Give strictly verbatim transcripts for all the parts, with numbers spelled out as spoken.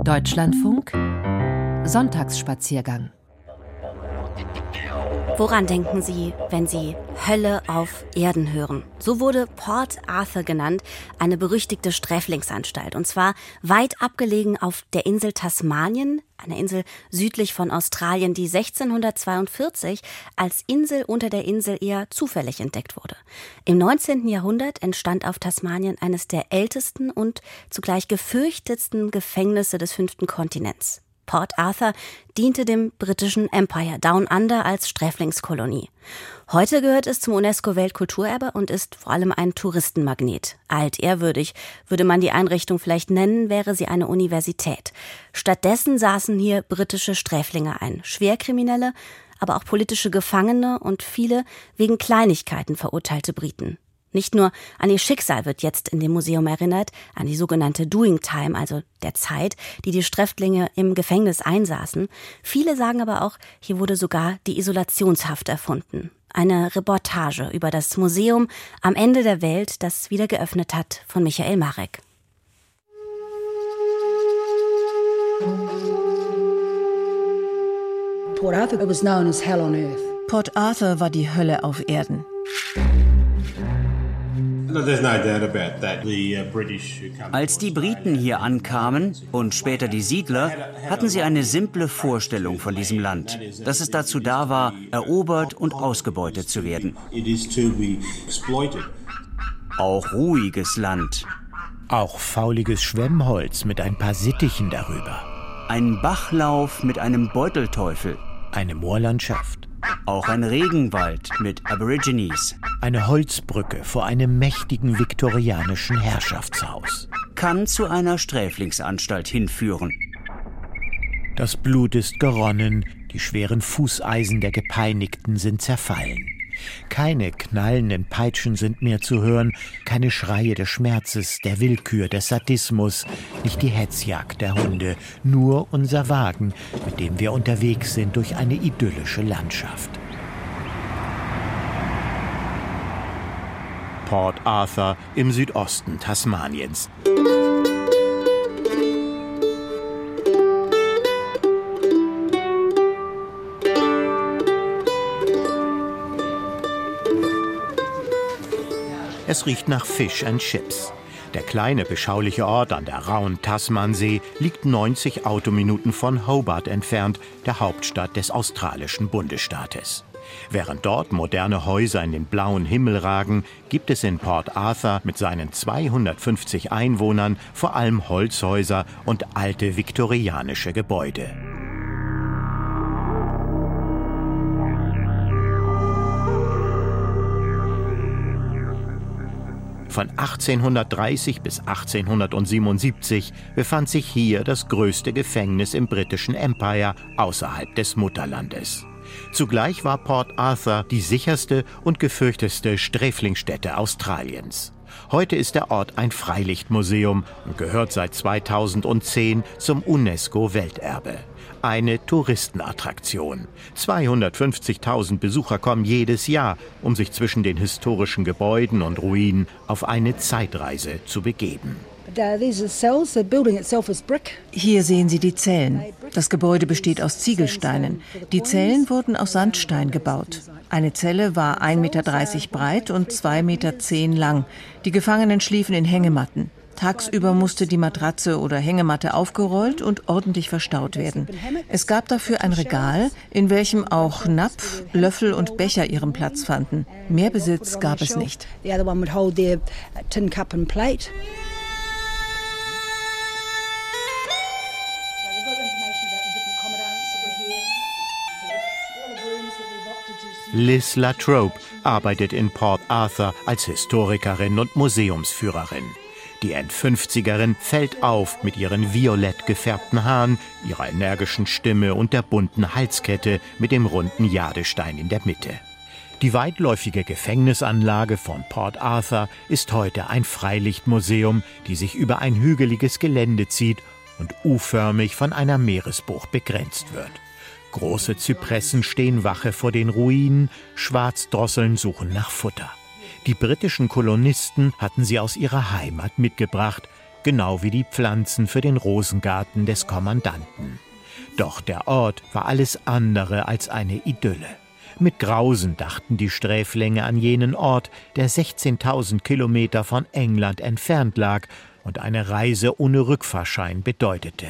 Deutschlandfunk Sonntagsspaziergang. Woran denken Sie, wenn Sie Hölle auf Erden hören? So wurde Port Arthur genannt, eine berüchtigte Sträflingsanstalt. Und zwar weit abgelegen auf der Insel Tasmanien, eine Insel südlich von Australien, die sechzehnhundertzweiundvierzig als Insel unter der Insel eher zufällig entdeckt wurde. Im neunzehnten Jahrhundert entstand auf Tasmanien eines der ältesten und zugleich gefürchtetsten Gefängnisse des fünften Kontinents. Port Arthur diente dem britischen Empire Down Under als Sträflingskolonie. Heute gehört es zum UNESCO-Weltkulturerbe und ist vor allem ein Touristenmagnet. Altehrwürdig würde man die Einrichtung vielleicht nennen, wäre sie eine Universität. Stattdessen saßen hier britische Sträflinge ein, Schwerkriminelle, aber auch politische Gefangene und viele wegen Kleinigkeiten verurteilte Briten. Nicht nur an ihr Schicksal wird jetzt in dem Museum erinnert, an die sogenannte Doing Time, also der Zeit, die die Sträflinge im Gefängnis einsaßen. Viele sagen aber auch, hier wurde sogar die Isolationshaft erfunden. Eine Reportage über das Museum am Ende der Welt, das wieder geöffnet hat, von Michael Marek. Port Arthur was known as Hell on Earth. Port Arthur war die Hölle auf Erden. Als die Briten hier ankamen und später die Siedler, hatten sie eine simple Vorstellung von diesem Land, dass es dazu da war, erobert und ausgebeutet zu werden. Auch ruhiges Land. Auch fauliges Schwemmholz mit ein paar Sittichen darüber. Ein Bachlauf mit einem Beutelteufel. Eine Moorlandschaft. Auch ein Regenwald mit Aborigines. Eine Holzbrücke vor einem mächtigen viktorianischen Herrschaftshaus. Kann zu einer Sträflingsanstalt hinführen. Das Blut ist geronnen, die schweren Fußeisen der Gepeinigten sind zerfallen. Keine knallenden Peitschen sind mehr zu hören, keine Schreie des Schmerzes, der Willkür, des Sadismus, nicht die Hetzjagd der Hunde, nur unser Wagen, mit dem wir unterwegs sind durch eine idyllische Landschaft. Port Arthur im Südosten Tasmaniens. Es riecht nach Fish and Chips. Der kleine, beschauliche Ort an der rauen Tasmansee liegt neunzig Autominuten von Hobart entfernt, der Hauptstadt des australischen Bundesstaates. Während dort moderne Häuser in den blauen Himmel ragen, gibt es in Port Arthur mit seinen zweihundertfünfzig Einwohnern vor allem Holzhäuser und alte viktorianische Gebäude. Von achtzehnhundertdreißig bis achtzehnhundertsiebenundsiebzig befand sich hier das größte Gefängnis im britischen Empire außerhalb des Mutterlandes. Zugleich war Port Arthur die sicherste und gefürchtetste Sträflingsstätte Australiens. Heute ist der Ort ein Freilichtmuseum und gehört seit zweitausendzehn zum UNESCO-Welterbe. Eine Touristenattraktion. zweihundertfünfzigtausend Besucher kommen jedes Jahr, um sich zwischen den historischen Gebäuden und Ruinen auf eine Zeitreise zu begeben. Hier sehen Sie die Zellen. Das Gebäude besteht aus Ziegelsteinen. Die Zellen wurden aus Sandstein gebaut. Eine Zelle war ein Meter dreißig breit und zwei Meter zehn lang. Die Gefangenen schliefen in Hängematten. Tagsüber musste die Matratze oder Hängematte aufgerollt und ordentlich verstaut werden. Es gab dafür ein Regal, in welchem auch Napf, Löffel und Becher ihren Platz fanden. Mehr Besitz gab es nicht. Liz Latrobe arbeitet in Port Arthur als Historikerin und Museumsführerin. Die Endfünfzigerin fällt auf mit ihren violett gefärbten Haaren, ihrer energischen Stimme und der bunten Halskette mit dem runden Jadestein in der Mitte. Die weitläufige Gefängnisanlage von Port Arthur ist heute ein Freilichtmuseum, die sich über ein hügeliges Gelände zieht und U-förmig von einer Meeresbucht begrenzt wird. Große Zypressen stehen Wache vor den Ruinen, Schwarzdrosseln suchen nach Futter. Die britischen Kolonisten hatten sie aus ihrer Heimat mitgebracht. genau wie die Pflanzen für den Rosengarten des Kommandanten. Doch der Ort war alles andere als eine Idylle. Mit Grausen dachten die Sträflinge an jenen Ort, der sechzehntausend Kilometer von England entfernt lag und eine Reise ohne Rückfahrschein bedeutete.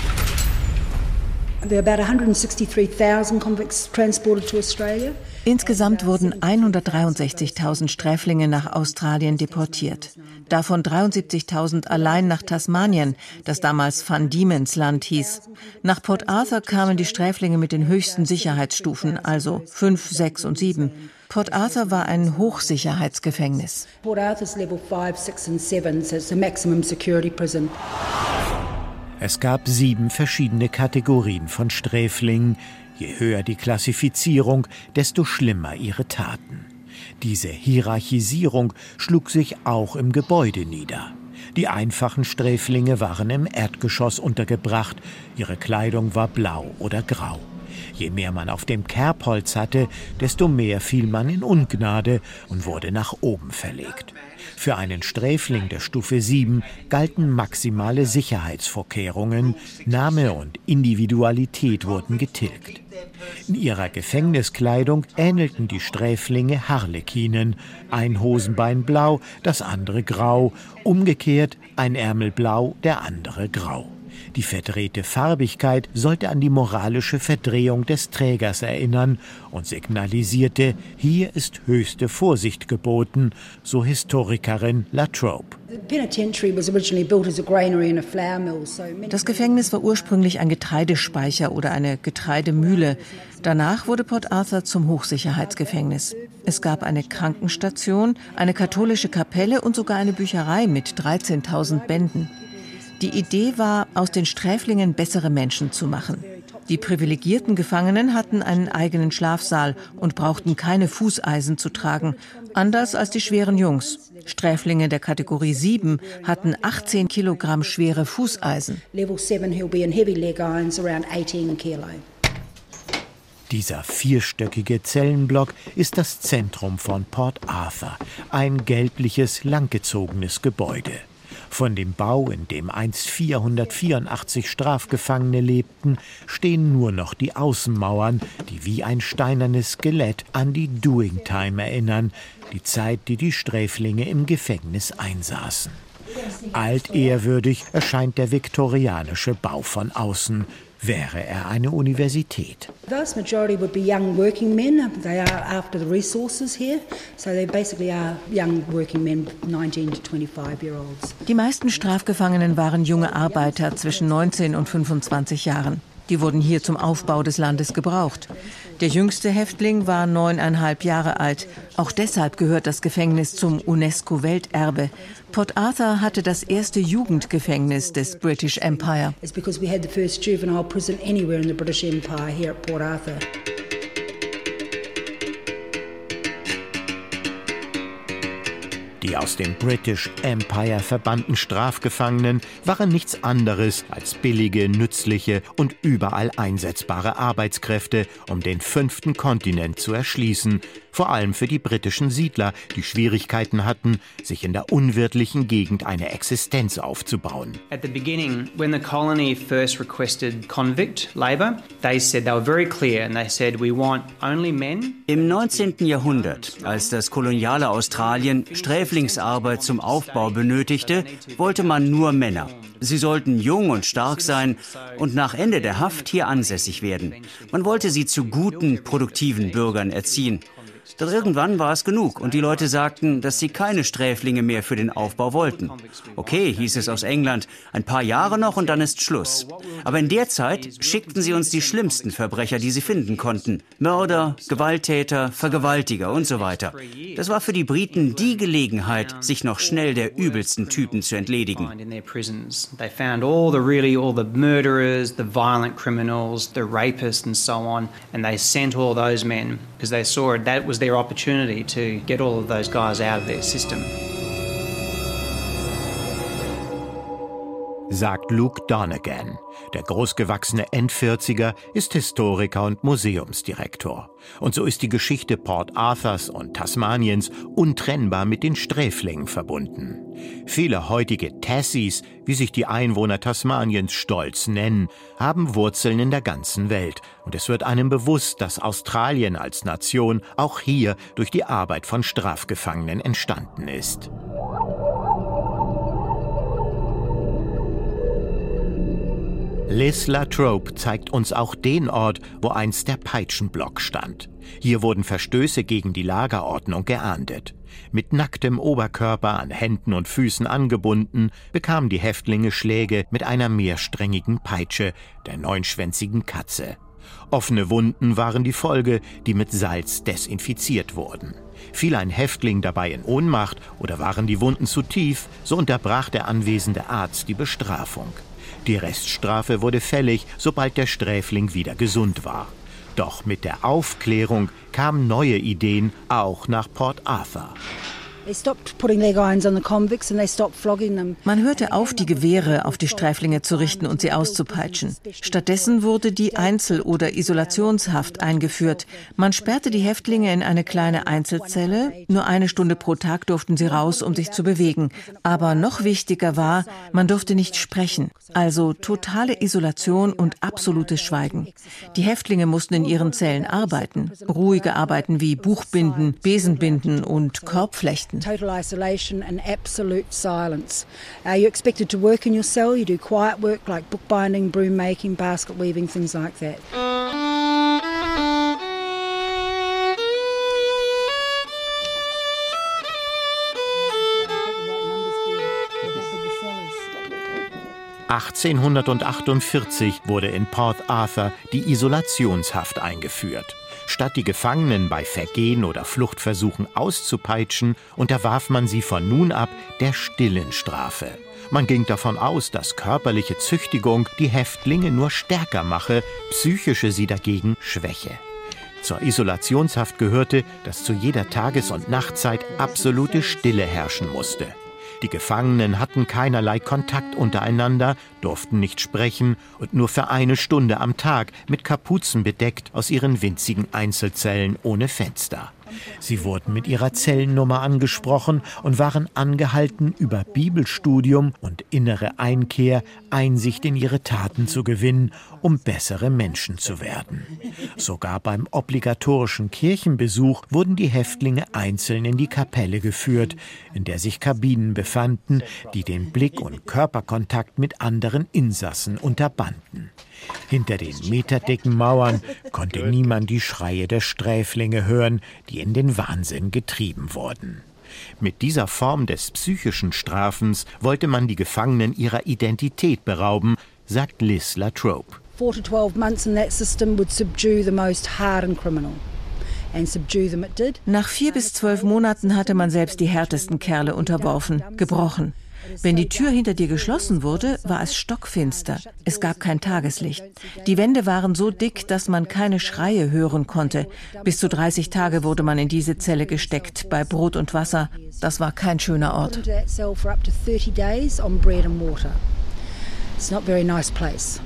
Insgesamt wurden hundertdreiundsechzigtausend Sträflinge nach Australien deportiert. Davon dreiundsiebzigtausend allein nach Tasmanien, das damals Van Diemen's Land hieß. Nach Port Arthur kamen die Sträflinge mit den höchsten Sicherheitsstufen, also fünf, sechs und sieben. Port Arthur war ein Hochsicherheitsgefängnis. Port Arthur's level five, six and seven, so it's a maximum security prison. Es gab sieben verschiedene Kategorien von Sträflingen. Je höher die Klassifizierung, desto schlimmer ihre Taten. Diese Hierarchisierung schlug sich auch im Gebäude nieder. Die einfachen Sträflinge waren im Erdgeschoss untergebracht. Ihre Kleidung war blau oder grau. Je mehr man auf dem Kerbholz hatte, desto mehr fiel man in Ungnade und wurde nach oben verlegt. Für einen Sträfling der Stufe sieben galten maximale Sicherheitsvorkehrungen, Name und Individualität wurden getilgt. In ihrer Gefängniskleidung ähnelten die Sträflinge Harlekinen, ein Hosenbein blau, das andere grau, umgekehrt ein Ärmel blau, der andere grau. Die verdrehte Farbigkeit sollte an die moralische Verdrehung des Trägers erinnern und signalisierte, hier ist höchste Vorsicht geboten, so Historikerin La Trobe. Das Gefängnis war ursprünglich ein Getreidespeicher oder eine Getreidemühle. Danach wurde Port Arthur zum Hochsicherheitsgefängnis. Es gab eine Krankenstation, eine katholische Kapelle und sogar eine Bücherei mit dreizehntausend Bänden. Die Idee war, aus den Sträflingen bessere Menschen zu machen. Die privilegierten Gefangenen hatten einen eigenen Schlafsaal und brauchten keine Fußeisen zu tragen, anders als die schweren Jungs. Sträflinge der Kategorie sieben hatten achtzehn Kilogramm schwere Fußeisen. Dieser vierstöckige Zellenblock ist das Zentrum von Port Arthur, ein gelbliches, langgezogenes Gebäude. Von dem Bau, in dem einst vierhundertvierundachtzig Strafgefangene lebten, stehen nur noch die Außenmauern, die wie ein steinernes Skelett an die Doing Time erinnern, die Zeit, die die Sträflinge im Gefängnis einsaßen. Altehrwürdig erscheint der viktorianische Bau von außen. Wäre er eine Universität. The vast majority would be young working men. They are after the resources here, so they basically are young working men, nineteen to twenty-five year olds. Die meisten Strafgefangenen waren junge Arbeiter zwischen neunzehn und fünfundzwanzig Jahren. Die wurden hier zum Aufbau des Landes gebraucht. Der jüngste Häftling war neuneinhalb Jahre alt. Auch deshalb gehört das Gefängnis zum UNESCO-Welterbe. Port Arthur hatte das erste Jugendgefängnis des British Empire. It's because we had the first juvenile prison anywhere in the British Empire here at Port Arthur. Die aus dem British Empire verbannten Strafgefangenen waren nichts anderes als billige, nützliche und überall einsetzbare Arbeitskräfte, um den fünften Kontinent zu erschließen, vor allem für die britischen Siedler, die Schwierigkeiten hatten, sich in der unwirtlichen Gegend eine Existenz aufzubauen. At the beginning, when the colony first requested convict labor, they said they were very clear and they said we want only men. Im neunzehnten Jahrhundert, als das koloniale Australien Sträflingsarbeit zum Aufbau benötigte, wollte man nur Männer. Sie sollten jung und stark sein und nach Ende der Haft hier ansässig werden. Man wollte sie zu guten, produktiven Bürgern erziehen. Doch irgendwann war es genug und die Leute sagten, dass sie keine Sträflinge mehr für den Aufbau wollten. Okay, hieß es aus England, ein paar Jahre noch und dann ist Schluss. Aber in der Zeit schickten sie uns die schlimmsten Verbrecher, die sie finden konnten. Mörder, Gewalttäter, Vergewaltiger und so weiter. Das war für die Briten die Gelegenheit, sich noch schnell der übelsten Typen zu entledigen. They found all the really all the murderers, the violent criminals, the rapists and so on, and they sent all those men because they saw it, that was their opportunity to get all of those guys out of their system. sagt Luke Donegan. Der großgewachsene Endvierziger ist Historiker und Museumsdirektor. Und so ist die Geschichte Port Arthurs und Tasmaniens untrennbar mit den Sträflingen verbunden. Viele heutige Tassies, wie sich die Einwohner Tasmaniens stolz nennen, haben Wurzeln in der ganzen Welt. Und es wird einem bewusst, dass Australien als Nation auch hier durch die Arbeit von Strafgefangenen entstanden ist. Liz Latrobe zeigt uns auch den Ort, wo einst der Peitschenblock stand. Hier wurden Verstöße gegen die Lagerordnung geahndet. Mit nacktem Oberkörper an Händen und Füßen angebunden, bekamen die Häftlinge Schläge mit einer mehrsträngigen Peitsche, der neunschwänzigen Katze. Offene Wunden waren die Folge, die mit Salz desinfiziert wurden. Fiel ein Häftling dabei in Ohnmacht oder waren die Wunden zu tief, so unterbrach der anwesende Arzt die Bestrafung. Die Reststrafe wurde fällig, sobald der Sträfling wieder gesund war. Doch mit der Aufklärung kamen neue Ideen auch nach Port Arthur. Man hörte auf, die Gewehre auf die Sträflinge zu richten und sie auszupeitschen. Stattdessen wurde die Einzel- oder Isolationshaft eingeführt. Man sperrte die Häftlinge in eine kleine Einzelzelle. Nur eine Stunde pro Tag durften sie raus, um sich zu bewegen. Aber noch wichtiger war, man durfte nicht sprechen. Also totale Isolation und absolutes Schweigen. Die Häftlinge mussten in ihren Zellen arbeiten. Ruhige Arbeiten wie Buchbinden, Besenbinden und Korbflechten. Total isolation and absolute silence. Uh, you're expected to work in your cell. You do quiet work like bookbinding, broom making, basket weaving, things like that. achtzehnhundertachtundvierzig wurde in Port Arthur die Isolationshaft eingeführt. Statt die Gefangenen bei Vergehen oder Fluchtversuchen auszupeitschen, unterwarf man sie von nun ab der stillen Strafe. Man ging davon aus, dass körperliche Züchtigung die Häftlinge nur stärker mache, psychische sie dagegen schwäche. Zur Isolationshaft gehörte, dass zu jeder Tages- und Nachtzeit absolute Stille herrschen musste. Die Gefangenen hatten keinerlei Kontakt untereinander, durften nicht sprechen und nur für eine Stunde am Tag mit Kapuzen bedeckt aus ihren winzigen Einzelzellen ohne Fenster. Sie wurden mit ihrer Zellennummer angesprochen und waren angehalten, über Bibelstudium und innere Einkehr Einsicht in ihre Taten zu gewinnen, um bessere Menschen zu werden. Sogar beim obligatorischen Kirchenbesuch wurden die Häftlinge einzeln in die Kapelle geführt, in der sich Kabinen befanden, die den Blick- und Körperkontakt mit anderen Insassen unterbanden. Hinter den meterdicken Mauern konnte niemand die Schreie der Sträflinge hören, die in den Wahnsinn getrieben wurden. Mit dieser Form des psychischen Strafens wollte man die Gefangenen ihrer Identität berauben, sagt Liz Latrobe. Four to twelve months in that system would subdue the most hardened criminal. And subdue them it did. Nach vier bis zwölf Monaten hatte man selbst die härtesten Kerle unterworfen, gebrochen. Wenn die Tür hinter dir geschlossen wurde, war es stockfinster. Es gab kein Tageslicht. Die Wände waren so dick, dass man keine Schreie hören konnte. Bis zu dreißig Tage wurde man in diese Zelle gesteckt, bei Brot und Wasser. Das war kein schöner Ort. It's not a very nice place.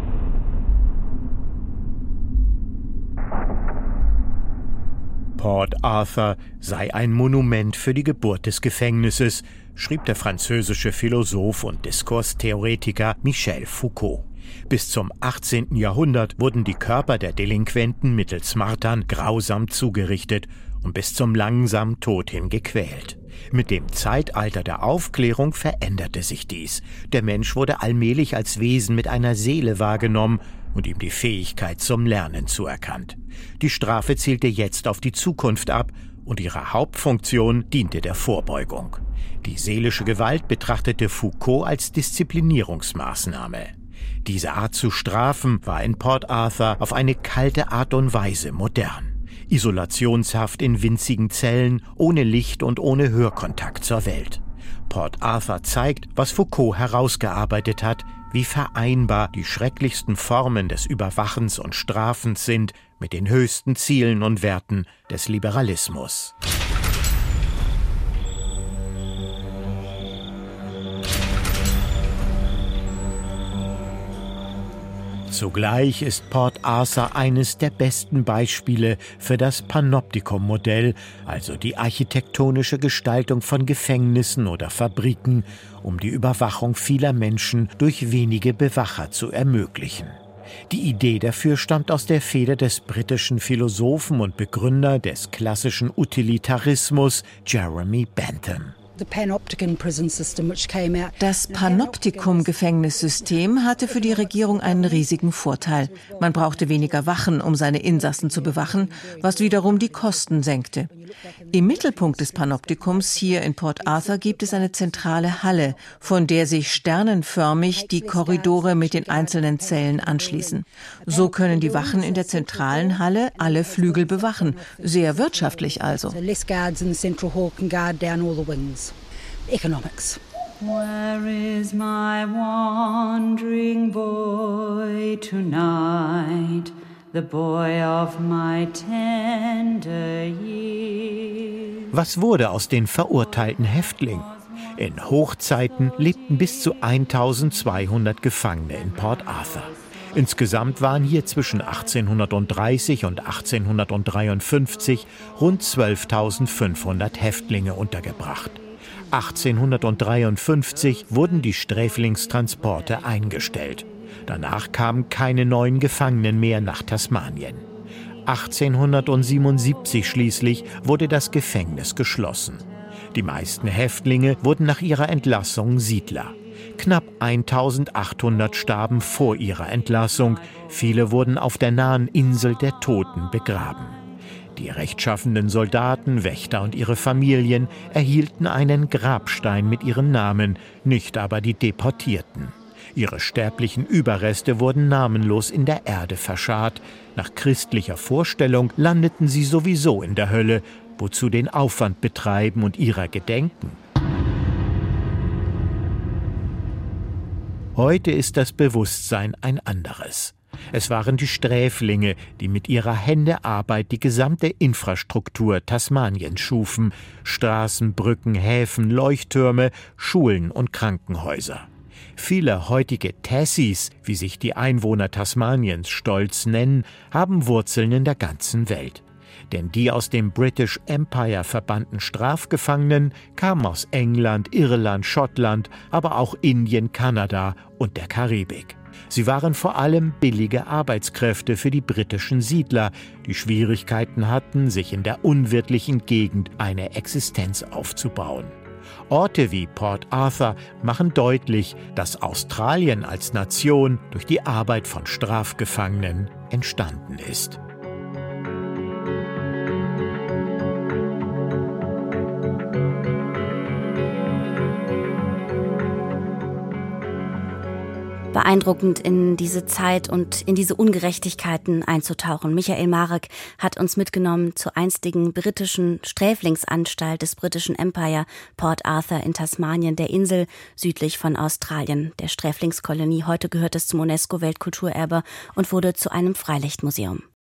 Port Arthur sei ein Monument für die Geburt des Gefängnisses, schrieb der französische Philosoph und Diskurstheoretiker Michel Foucault. Bis zum achtzehnten Jahrhundert wurden die Körper der Delinquenten mittels Martern grausam zugerichtet und bis zum langsamen Tod hin gequält. Mit dem Zeitalter der Aufklärung veränderte sich dies. Der Mensch wurde allmählich als Wesen mit einer Seele wahrgenommen und ihm die Fähigkeit zum Lernen zuerkannt. Die Strafe zielte jetzt auf die Zukunft ab und ihre Hauptfunktion diente der Vorbeugung. Die seelische Gewalt betrachtete Foucault als Disziplinierungsmaßnahme. Diese Art zu strafen war in Port Arthur auf eine kalte Art und Weise modern. Isolationshaft in winzigen Zellen, ohne Licht und ohne Hörkontakt zur Welt. Port Arthur zeigt, was Foucault herausgearbeitet hat, wie vereinbar die schrecklichsten Formen des Überwachens und Strafens sind mit den höchsten Zielen und Werten des Liberalismus. Zugleich ist Port Arthur eines der besten Beispiele für das Panoptikum-Modell, also die architektonische Gestaltung von Gefängnissen oder Fabriken, um die Überwachung vieler Menschen durch wenige Bewacher zu ermöglichen. Die Idee dafür stammt aus der Feder des britischen Philosophen und Begründer des klassischen Utilitarismus Jeremy Bentham. Das Panoptikum-Gefängnissystem hatte für die Regierung einen riesigen Vorteil. Man brauchte weniger Wachen, um seine Insassen zu bewachen, was wiederum die Kosten senkte. Im Mittelpunkt des Panoptikums hier in Port Arthur gibt es eine zentrale Halle, von der sich sternenförmig die Korridore mit den einzelnen Zellen anschließen. So können die Wachen in der zentralen Halle alle Flügel bewachen. Sehr wirtschaftlich also. Economics. Where is my wandering boy tonight, the boy of my tender years? Was wurde aus den verurteilten Häftlingen? In Hochzeiten lebten bis zu eintausendzweihundert Gefangene in Port Arthur. Insgesamt waren hier zwischen achtzehnhundertdreißig und achtzehnhundertdreiundfünfzig rund zwölftausendfünfhundert Häftlinge untergebracht. achtzehnhundertdreiundfünfzig wurden die Sträflingstransporte eingestellt. Danach kamen keine neuen Gefangenen mehr nach Tasmanien. achtzehnhundertsiebenundsiebzig schließlich wurde das Gefängnis geschlossen. Die meisten Häftlinge wurden nach ihrer Entlassung Siedler. Knapp eintausendachthundert starben vor ihrer Entlassung. Viele wurden auf der nahen Insel der Toten begraben. Die rechtschaffenden Soldaten, Wächter und ihre Familien erhielten einen Grabstein mit ihren Namen, nicht aber die Deportierten. Ihre sterblichen Überreste wurden namenlos in der Erde verscharrt. Nach christlicher Vorstellung landeten sie sowieso in der Hölle, wozu den Aufwand betreiben und ihrer gedenken. Heute ist das Bewusstsein ein anderes. Es waren die Sträflinge, die mit ihrer Händearbeit die gesamte Infrastruktur Tasmaniens schufen: Straßen, Brücken, Häfen, Leuchttürme, Schulen und Krankenhäuser. Viele heutige Tassies, wie sich die Einwohner Tasmaniens stolz nennen, haben Wurzeln in der ganzen Welt. Denn die aus dem British Empire verbannten Strafgefangenen kamen aus England, Irland, Schottland, aber auch Indien, Kanada und der Karibik. Sie waren vor allem billige Arbeitskräfte für die britischen Siedler, die Schwierigkeiten hatten, sich in der unwirtlichen Gegend eine Existenz aufzubauen. Orte wie Port Arthur machen deutlich, dass Australien als Nation durch die Arbeit von Strafgefangenen entstanden ist. Beeindruckend, in diese Zeit und in diese Ungerechtigkeiten einzutauchen. Michael Marek hat uns mitgenommen zur einstigen britischen Sträflingsanstalt des britischen Empire, Port Arthur in Tasmanien, der Insel südlich von Australien, der Sträflingskolonie. Heute gehört es zum UNESCO-Weltkulturerbe und wurde zu einem Freilichtmuseum.